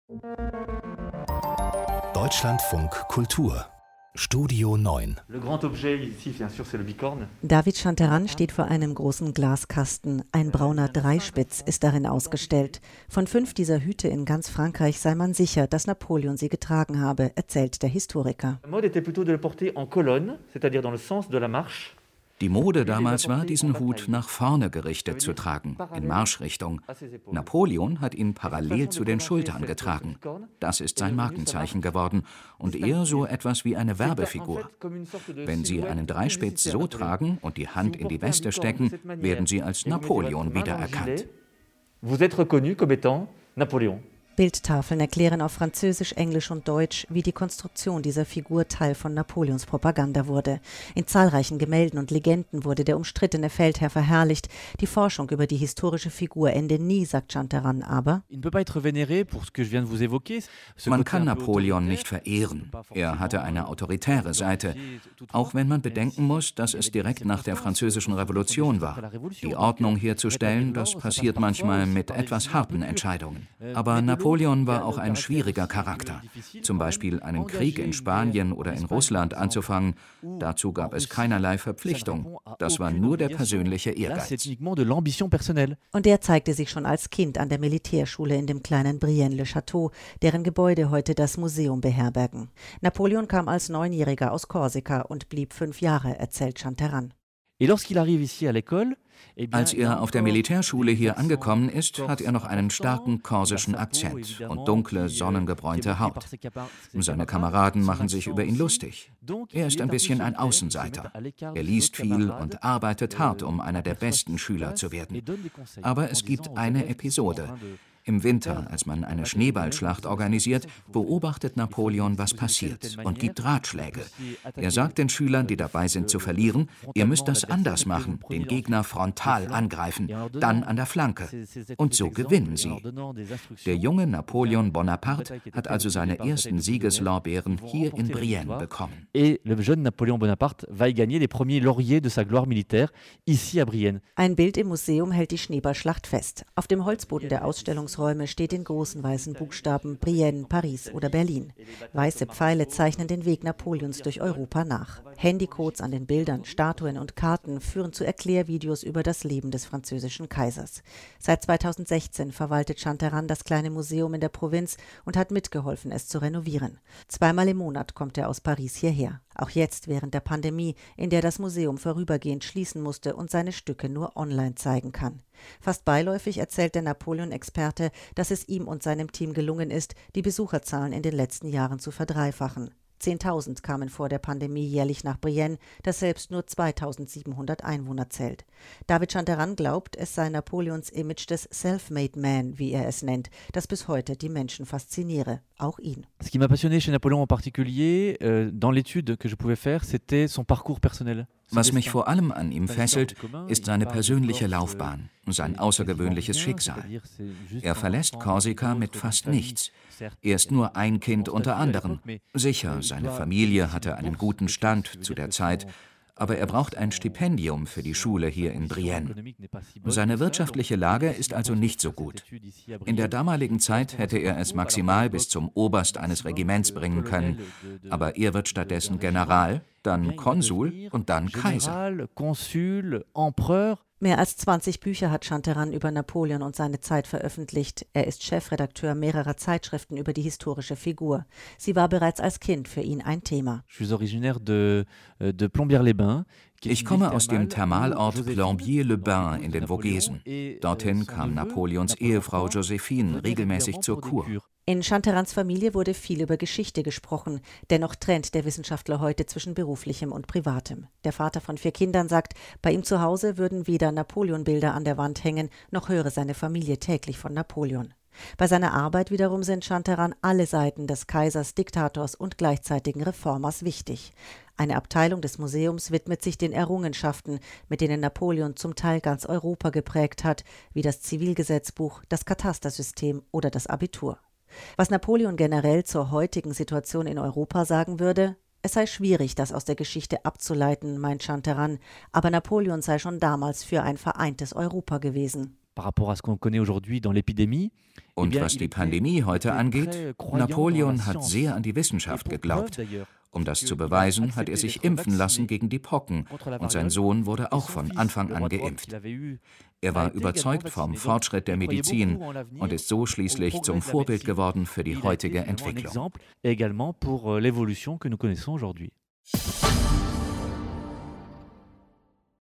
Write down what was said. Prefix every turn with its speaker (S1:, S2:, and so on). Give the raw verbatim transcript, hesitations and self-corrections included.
S1: Deutschlandfunk Kultur Studio neun.
S2: David Chanteran steht vor einem großen Glaskasten. Ein brauner Dreispitz ist darin ausgestellt. Von fünf dieser Hüte in ganz Frankreich sei man sicher, dass Napoleon sie getragen habe, erzählt der Historiker.
S3: Die Mode damals war, diesen Hut nach vorne gerichtet zu tragen, in Marschrichtung. Napoleon hat ihn parallel zu den Schultern getragen. Das ist sein Markenzeichen geworden und eher so etwas wie eine Werbefigur. Wenn Sie einen Dreispitz so tragen und die Hand in die Weste stecken, werden Sie als Napoleon wiedererkannt.
S4: Vous êtes reconnu comme étant Napoléon.
S2: Bildtafeln erklären auf Französisch, Englisch und Deutsch, wie die Konstruktion dieser Figur Teil von Napoleons Propaganda wurde. In zahlreichen Gemälden und Legenden wurde der umstrittene Feldherr verherrlicht. Die Forschung über die historische Figur ende nie, sagt Chanteran, aber
S3: man kann Napoleon nicht verehren. Er hatte eine autoritäre Seite. Auch wenn man bedenken muss, dass es direkt nach der Französischen Revolution war. Die Ordnung herzustellen, das passiert manchmal mit etwas harten Entscheidungen. Aber Napoleon Napoleon war auch ein schwieriger Charakter. Zum Beispiel einen Krieg in Spanien oder in Russland anzufangen. Dazu gab es keinerlei Verpflichtung. Das war nur der persönliche Ehrgeiz.
S2: Und der zeigte sich schon als Kind an der Militärschule in dem kleinen Brienne-le-Château, deren Gebäude heute das Museum beherbergen. Napoleon kam als Neunjähriger aus Korsika und blieb fünf Jahre, erzählt Chanteran.
S3: Als er auf der Militärschule hier angekommen ist, hat er noch einen starken korsischen Akzent und dunkle, sonnengebräunte Haut. Seine Kameraden machen sich über ihn lustig. Er ist ein bisschen ein Außenseiter. Er liest viel und arbeitet hart, um einer der besten Schüler zu werden. Aber es gibt eine Episode. Im Winter, als man eine Schneeballschlacht organisiert, beobachtet Napoleon, was passiert und gibt Ratschläge. Er sagt den Schülern, die dabei sind zu verlieren, ihr müsst das anders machen, den Gegner frontal angreifen, dann an der Flanke. Und so gewinnen sie. Der junge Napoleon Bonaparte hat also seine ersten Siegeslorbeeren hier in Brienne bekommen.
S2: Ein Bild im Museum hält die Schneeballschlacht fest. Auf dem Holzboden der Ausstellungsräume steht in großen weißen Buchstaben Brienne, Paris oder Berlin. Weiße Pfeile zeichnen den Weg Napoleons durch Europa nach. Handycodes an den Bildern, Statuen und Karten führen zu Erklärvideos über das Leben des französischen Kaisers. Seit zweitausendsechzehn verwaltet Chanteran das kleine Museum in der Provinz und hat mitgeholfen, es zu renovieren. Zweimal im Monat kommt er aus Paris hierher. Auch jetzt während der Pandemie, in der das Museum vorübergehend schließen musste und seine Stücke nur online zeigen kann. Fast beiläufig erzählt der Napoleon-Experte, dass es ihm und seinem Team gelungen ist, die Besucherzahlen in den letzten Jahren zu verdreifachen. zehntausend kamen vor der Pandemie jährlich nach Brienne, das selbst nur zweitausendsiebenhundert Einwohner zählt. David Chanteran glaubt, es sei Napoleons Image des Self-Made Man, wie er es nennt, das bis heute die Menschen fasziniere, auch ihn.
S5: Ce qui m'a passionné chez Napoléon en particulier, euh, dans l'étude que je pouvais faire, c'était son parcours personnel.
S3: Was mich vor allem an ihm fesselt, ist seine persönliche Laufbahn, sein außergewöhnliches Schicksal. Er verlässt Korsika mit fast nichts. Er ist nur ein Kind unter anderen. Sicher, seine Familie hatte einen guten Stand zu der Zeit, aber er braucht ein Stipendium für die Schule hier in Brienne. Seine wirtschaftliche Lage ist also nicht so gut. In der damaligen Zeit hätte er es maximal bis zum Oberst eines Regiments bringen können, aber er wird stattdessen General, dann Konsul und dann Kaiser.
S2: Mehr als zwanzig Bücher hat Chanteran über Napoleon und seine Zeit veröffentlicht. Er ist Chefredakteur mehrerer Zeitschriften über die historische Figur. Sie war bereits als Kind für ihn ein Thema.
S3: Ich komme aus dem Thermalort Plombières-les-Bains in den Vogesen. Dorthin kam Napoleons Ehefrau Joséphine regelmäßig zur Kur.
S2: In Chanterans Familie wurde viel über Geschichte gesprochen. Dennoch trennt der Wissenschaftler heute zwischen beruflichem und privatem. Der Vater von vier Kindern sagt, bei ihm zu Hause würden weder Napoleon-Bilder an der Wand hängen, noch höre seine Familie täglich von Napoleon. Bei seiner Arbeit wiederum sind Chanteran alle Seiten des Kaisers, Diktators und gleichzeitigen Reformers wichtig. Eine Abteilung des Museums widmet sich den Errungenschaften, mit denen Napoleon zum Teil ganz Europa geprägt hat, wie das Zivilgesetzbuch, das Katastersystem oder das Abitur. Was Napoleon generell zur heutigen Situation in Europa sagen würde: Es sei schwierig, das aus der Geschichte abzuleiten, meint Chanteran, aber Napoleon sei schon damals für ein vereintes Europa gewesen.
S3: Und was die Pandemie heute angeht, Napoleon hat sehr an die Wissenschaft geglaubt. Um das zu beweisen, hat er sich impfen lassen gegen die Pocken und sein Sohn wurde auch von Anfang an geimpft. Er war überzeugt vom Fortschritt der Medizin und ist so schließlich zum Vorbild geworden für die heutige Entwicklung.